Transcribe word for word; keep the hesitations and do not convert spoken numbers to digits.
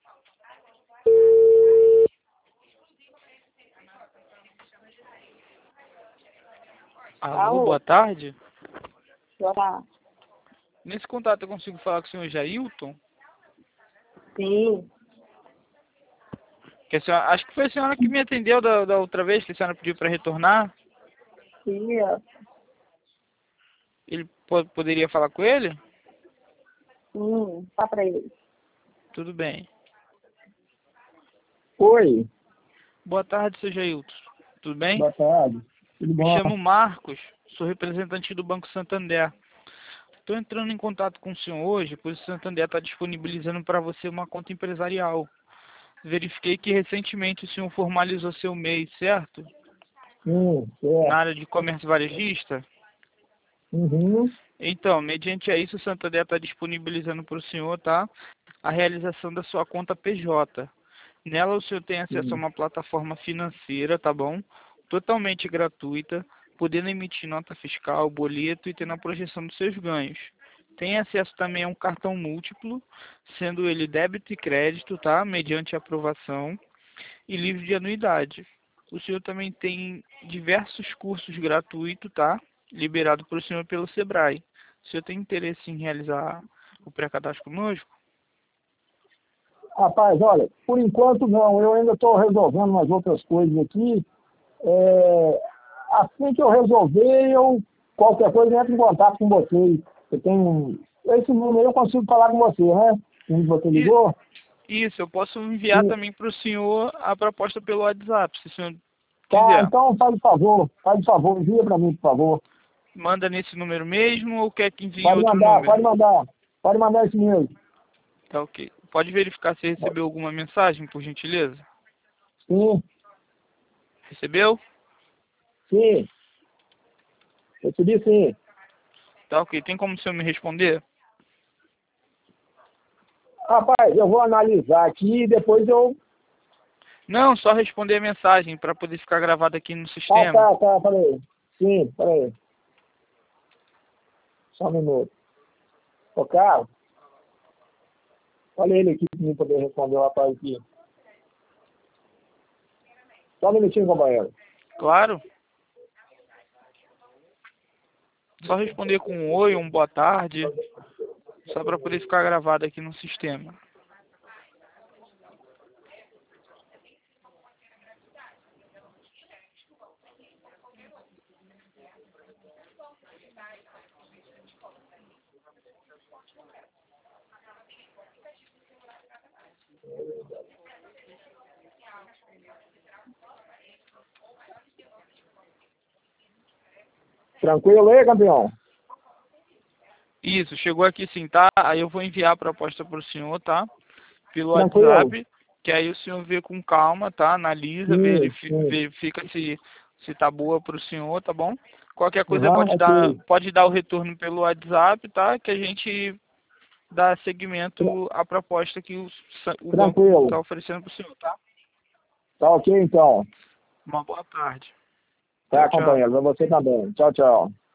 Alô, Alô. boa tarde. Olá. Nesse contato eu consigo falar com o senhor Jailton? Sim. Que a senhora, acho que foi a senhora que me atendeu da, da outra vez, que a senhora pediu para retornar. Sim, ó. Ele po- poderia falar com ele? Sim, tá pra ele. Tudo bem. Oi, Boa tarde, seu Jailton. Tudo bem? boa tarde. Tudo Me bom? chamo Marcos, sou representante do Banco Santander. Estou entrando em contato com o senhor hoje, pois o Santander está disponibilizando para você uma conta empresarial. Verifiquei que recentemente o senhor formalizou seu M E I, certo? Sim, Na certo. área de comércio varejista. Uhum. Então, mediante a isso, o Santander está disponibilizando para o senhor, tá, a realização da sua conta P J. Nela o senhor tem acesso a Sim. uma plataforma financeira, tá bom? Totalmente gratuita, podendo emitir nota fiscal, boleto e tendo a projeção dos seus ganhos. Tem acesso também a um cartão múltiplo, sendo ele débito e crédito, tá? Mediante aprovação e livre de anuidade. O senhor também tem diversos cursos gratuitos, tá? Liberado para o senhor pelo Sebrae. O senhor tem interesse em realizar o pré-cadastro conosco? Rapaz, olha, por enquanto não, eu ainda estou resolvendo umas outras coisas aqui. É, assim que eu resolver, eu qualquer coisa entro em contato com vocês. Eu tenho esse número aí, eu consigo falar com você, né? Quando você E, ligou? isso, eu posso enviar E, também para o senhor a proposta pelo WhatsApp, se o senhor tá, quiser. então faz o favor, faz o favor, envia para mim, por favor. Manda nesse número mesmo ou quer que envie em Pode outro mandar, número? pode mandar, pode mandar esse mesmo. Tá ok. Pode verificar se recebeu alguma mensagem, por gentileza? Sim, Recebeu? sim, recebi sim. Tá ok. Tem como o senhor me responder? Rapaz, eu vou analisar aqui e depois eu... Não, só responder a mensagem para poder ficar gravado aqui no Ah, sistema. tá, tá, peraí. Sim, peraí. Só um minuto. Ô, Carlos, olha ele aqui para mim poder responder o rapaz aqui. Só um minutinho, companheiro. Claro. Só responder com um oi, um boa tarde, só para poder ficar gravado aqui no sistema. Tranquilo aí, campeão? Isso, chegou aqui sim, tá? Aí eu vou enviar a proposta para o senhor, tá? Pelo Tranquilo. WhatsApp, que aí o senhor vê com calma, tá? Analisa, Sim, verifi- sim. verifica se, se tá boa para o senhor, tá bom? Qualquer coisa Aham, pode dar, ok. pode dar o retorno pelo WhatsApp, tá? Que a gente dá Tra- seguimento à proposta que o, sa- o banco Tranquilo. está oferecendo para o senhor, tá? Tá ok, então. Uma boa tarde. Tchau, Tá, tchau. companheiro. Pra você também. Tchau, tchau.